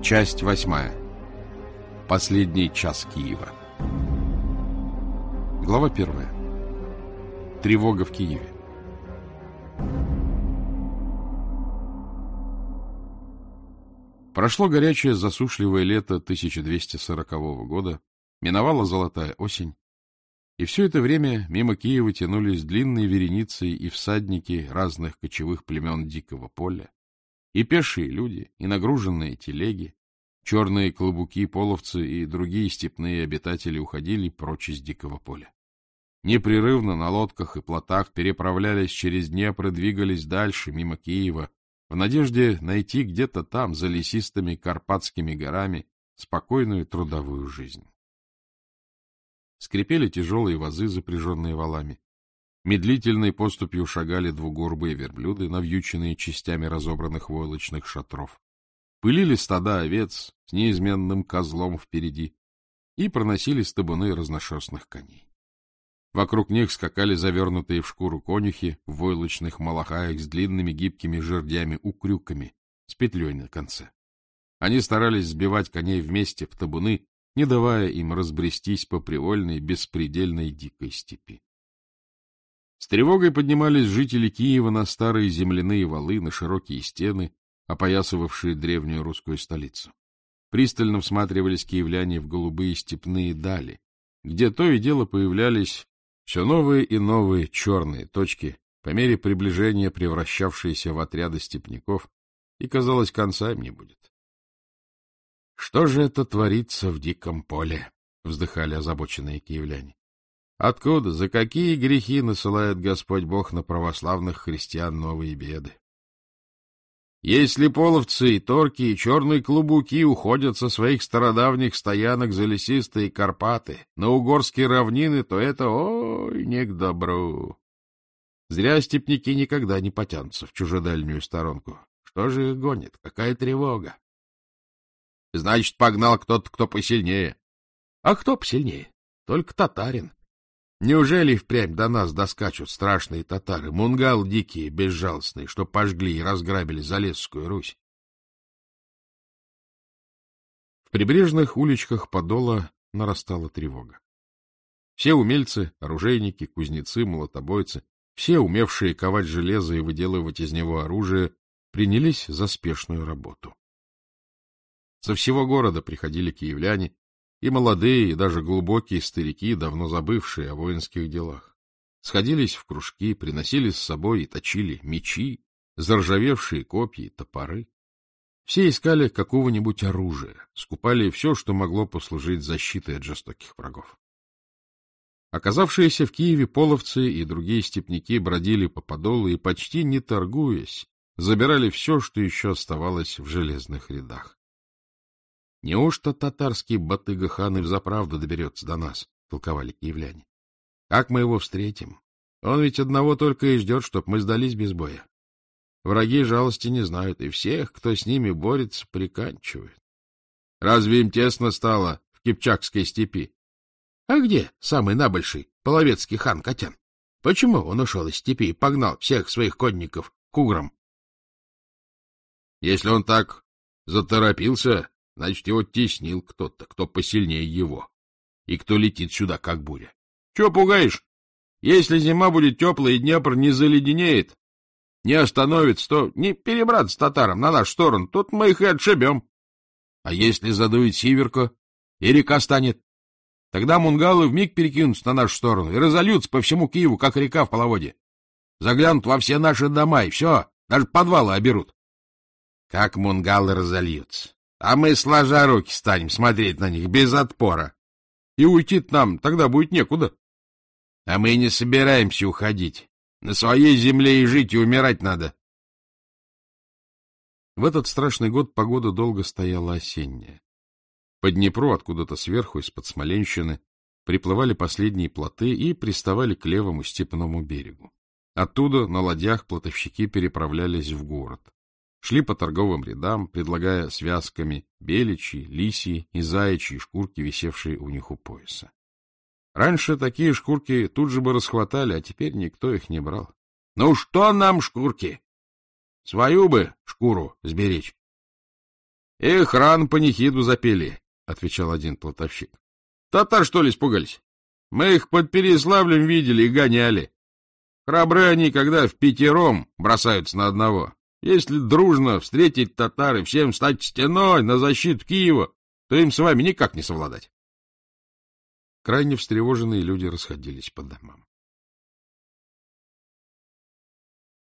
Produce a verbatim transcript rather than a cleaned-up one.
Часть восьмая. Последний час Киева. Глава первая. Тревога в Киеве. Прошло горячее засушливое лето тысяча двести сорокового года, миновала золотая осень, и все это время мимо Киева тянулись длинные вереницы и всадники разных кочевых племен Дикого поля, и пешие люди, и нагруженные телеги, черные клобуки, половцы и другие степные обитатели уходили прочь из Дикого поля. Непрерывно на лодках и плотах переправлялись через Днепр и двигались дальше, мимо Киева, в надежде найти где-то там, за лесистыми Карпатскими горами, спокойную трудовую жизнь. Скрипели тяжелые возы, запряженные валами. Медлительной поступью шагали двугорбые верблюды, навьюченные частями разобранных войлочных шатров. Пылили стада овец с неизменным козлом впереди, и проносились табуны разношерстных коней. Вокруг них скакали завернутые в шкуру конюхи в войлочных малахаях с длинными гибкими жердями-укрюками с петлей на конце. Они старались сбивать коней вместе в табуны, не давая им разбрестись по привольной, беспредельной дикой степи. С тревогой поднимались жители Киева на старые земляные валы, на широкие стены, опоясывавшие древнюю русскую столицу. Пристально всматривались киевляне в голубые степные дали, где то и дело появлялись все новые и новые черные точки, по мере приближения превращавшиеся в отряды степняков, и, казалось, конца им не будет. — Что же это творится в диком поле? — вздыхали озабоченные киевляне. — Откуда, за какие грехи насылает Господь Бог на православных христиан новые беды? Если половцы и торки и черные клобуки уходят со своих стародавних стоянок за лесистые Карпаты на угорские равнины, то это, ой, не к добру. Зря степняки никогда не потянутся в чужедальнюю сторонку. Что же их гонит? Какая тревога? Значит, погнал кто-то, кто посильнее. А кто посильнее? Только татарин. Неужели впрямь до нас доскачут страшные татары, мунгал дикие, безжалостные, что пожгли и разграбили Залесскую Русь? В прибрежных уличках Подола нарастала тревога. Все умельцы, оружейники, кузнецы, молотобойцы, все, умевшие ковать железо и выделывать из него оружие, принялись за спешную работу. Со всего города приходили киевляне, и молодые, и даже глубокие старики, давно забывшие о воинских делах. Сходились в кружки, приносили с собой и точили мечи, заржавевшие копья и топоры. Все искали какого-нибудь оружия, скупали все, что могло послужить защитой от жестоких врагов. Оказавшиеся в Киеве половцы и другие степняки бродили по Подолу и, почти не торгуясь, забирали все, что еще оставалось в железных рядах. — Неужто татарский Батыга-хан и взаправду доберется до нас? — толковали киевляне. — Как мы его встретим? Он ведь одного только и ждет, чтоб мы сдались без боя. Враги жалости не знают, и всех, кто с ними борется, приканчивают. Разве им тесно стало в Кипчакской степи? А где самый набольший половецкий хан Катян? Почему он ушел из степи и погнал всех своих конников к уграм? Если он так заторопился, значит, его теснил кто-то, кто посильнее его, и кто летит сюда, как буря. Чего пугаешь? Если зима будет теплая и Днепр не заледенеет, не остановится, то не перебраться татарам на нашу сторону, тут мы их и отшибем. А если задует сиверка, и река станет, тогда мунгалы вмиг перекинутся на нашу сторону и разольются по всему Киеву, как река в половодье. Заглянут во все наши дома, и все, даже подвалы оберут. Как мунгалы разольются? А мы, сложа руки, станем смотреть на них без отпора. И уйти-то нам тогда будет некуда. А мы не собираемся уходить. На своей земле и жить, и умирать надо. В этот страшный год погода долго стояла осенняя. По Днепру, откуда-то сверху, из-под Смоленщины, приплывали последние плоты и приставали к левому степному берегу. Оттуда на ладьях плотовщики переправлялись в город. Шли по торговым рядам, предлагая связками беличьи, лисьи и заячьи шкурки, висевшие у них у пояса. Раньше такие шкурки тут же бы расхватали, а теперь никто их не брал. — Ну что нам шкурки? Свою бы шкуру сберечь. — Эх, рано панихиду запели, — отвечал один плотовщик. — Татар, что ли, испугались? Мы их под Переяславлем видели и гоняли. Храбры они, когда в пятером бросаются на одного. Если дружно встретить татар и всем стать стеной на защиту Киева, то им с вами никак не совладать. Крайне встревоженные люди расходились по домам.